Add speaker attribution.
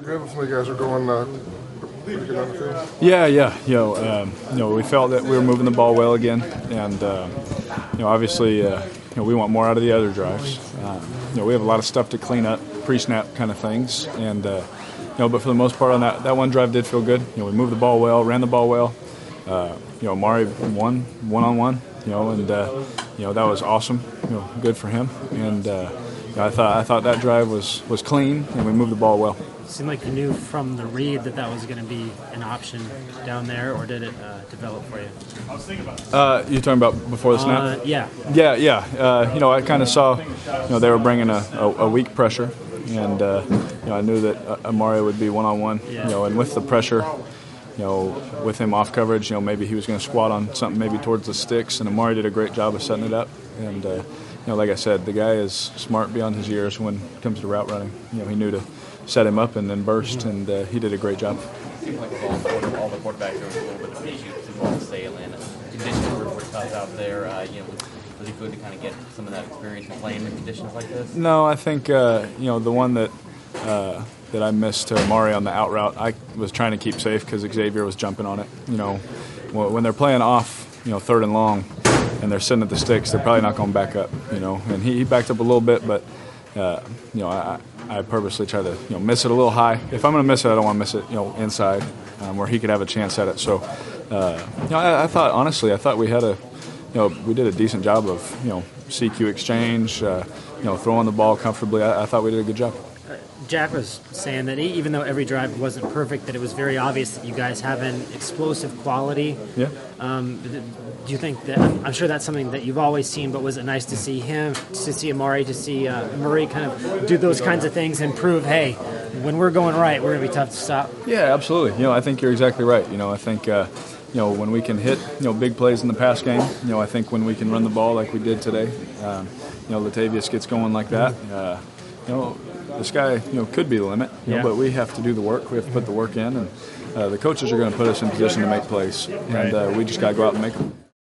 Speaker 1: good? Some of you guys are going pretty good on the field.
Speaker 2: Yeah. We felt that we were moving the ball well again, and obviously, we want more out of the other drives. We have a lot of stuff to clean up, pre-snap kind of things, and but for the most part on that one drive did feel good. We moved the ball well, ran the ball well. Amari won one-on-one, and that was awesome. Good for him, and I thought that drive was clean, and we moved the ball well.
Speaker 3: It seemed like you knew from the read that was going to be an option down there, or did it develop for you?
Speaker 2: You're talking about before the snap?
Speaker 3: Yeah.
Speaker 2: I kind of saw, they were bringing a weak pressure, and I knew that Amari would be one-on-one, and with the pressure, with him off coverage, maybe he was going to squat on something maybe towards the sticks, and Amari did a great job of setting it up. And, like I said, the guy is smart beyond his years when it comes to route running. He knew to set him up and then burst, and he did a great job.
Speaker 4: It seemed like all the quarterbacks, there was a little bit of issues, the ball sailing, conditions were tough out there. Was it good to kind of get some of that experience in playing in conditions like this?
Speaker 2: No, I think, the one that I missed to Amari on the out route, I was trying to keep safe because Xavier was jumping on it. When they're playing off, third and long, and they're sitting at the sticks, they're probably not going back up. And he backed up a little bit, but I purposely try to miss it a little high. If I'm going to miss it, I don't want to miss it inside where he could have a chance at it. So I thought we had we did a decent job of CQ exchange, throwing the ball comfortably. I thought we did a good job.
Speaker 3: Jack was saying that even though every drive wasn't perfect, that it was very obvious that you guys have an explosive quality.
Speaker 2: Yeah.
Speaker 3: Do you think that, I'm sure that's something that you've always seen, but was it nice to see him, to see Amari, to see Murray kind of do those kinds of things and prove, hey, when we're going right, we're going to be tough to stop?
Speaker 2: Yeah, absolutely. I think you're exactly right. I think, when we can hit, big plays in the pass game, I think when we can run the ball like we did today, Latavius gets going like that, the sky, could be the limit, but we have to do the work. We have to put the work in, and the coaches are going to put us in position to make plays, and we just got to go out and make them.